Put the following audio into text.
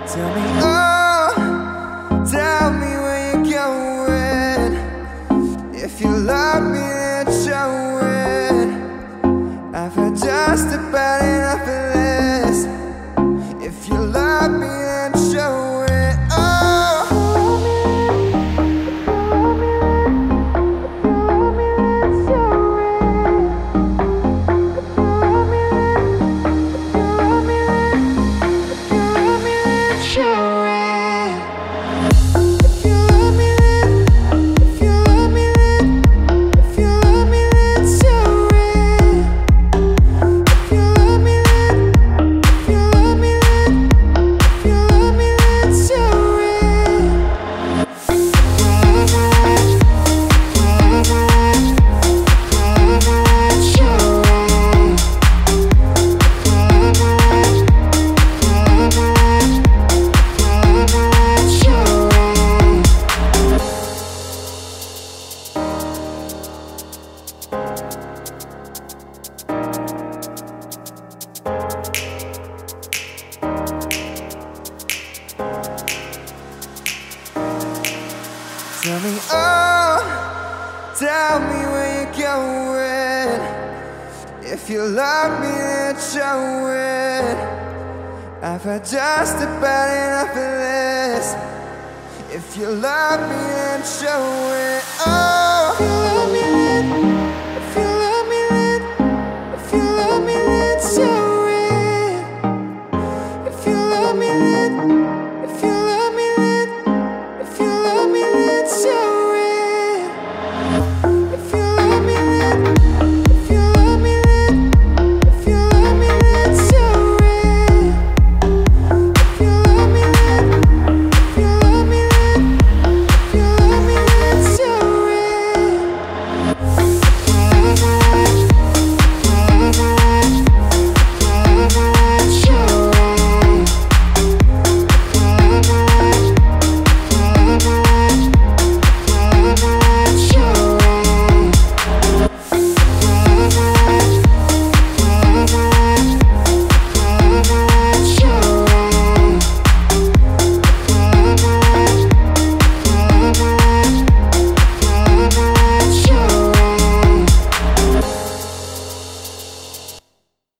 Tell me, oh, tell me where you're going. If you love me, then show it. I've had just about enough of this. If you love me, then show it. Oh, tell me, oh, tell me where you're going. If you love me, then show it. I've had just about enough of this. If you love me, then show it. Oh.